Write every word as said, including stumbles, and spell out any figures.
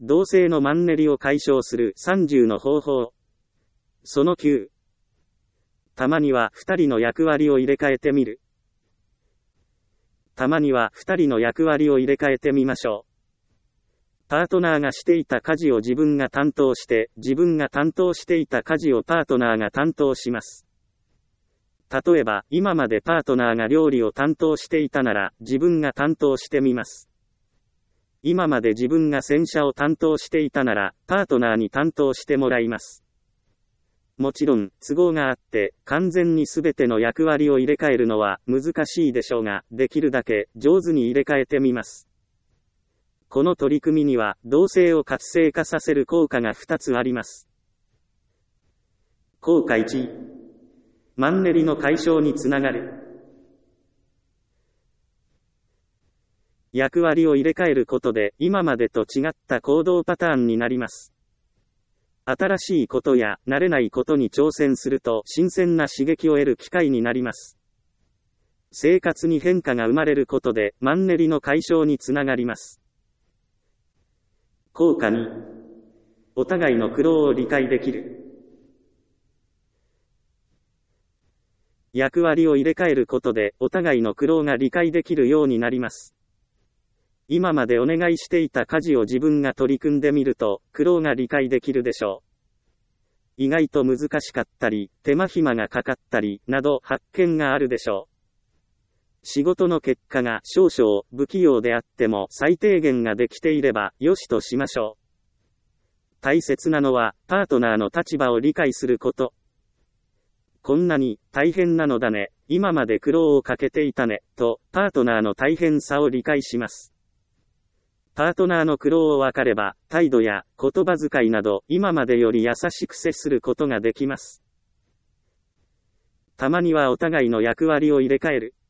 同性のマンネリを解消するさんじゅうの方法。そのきゅう。たまにはふたりの役割を入れ替えてみる。たまにはふたりの役割を入れ替えてみましょう。パートナーがしていた家事を自分が担当して、自分が担当していた家事をパートナーが担当します。例えば、今までパートナーが料理を担当していたなら、自分が担当してみます。今まで自分が洗車を担当していたなら、パートナーに担当してもらいます。もちろん、都合があって、完全にすべての役割を入れ替えるのは難しいでしょうが、できるだけ上手に入れ替えてみます。この取り組みには、同性を活性化させる効果がふたつあります。効果いち、マンネリの解消につながる。役割を入れ替えることで、今までと違った行動パターンになります。新しいことや慣れないことに挑戦すると、新鮮な刺激を得る機会になります。生活に変化が生まれることで、マンネリの解消につながります。効果に、お互いの苦労を理解できる。役割を入れ替えることで、お互いの苦労が理解できるようになります。今までお願いしていた家事を自分が取り組んでみると、苦労が理解できるでしょう。意外と難しかったり、手間暇がかかったり、など発見があるでしょう。仕事の結果が少々不器用であっても最低限ができていれば良しとしましょう。大切なのはパートナーの立場を理解すること。こんなに大変なのだね、今まで苦労をかけていたね、とパートナーの大変さを理解します。パートナーの苦労を分かれば、態度や言葉遣いなど今までより優しく接することができます。たまにはお互いの役割を入れ替える。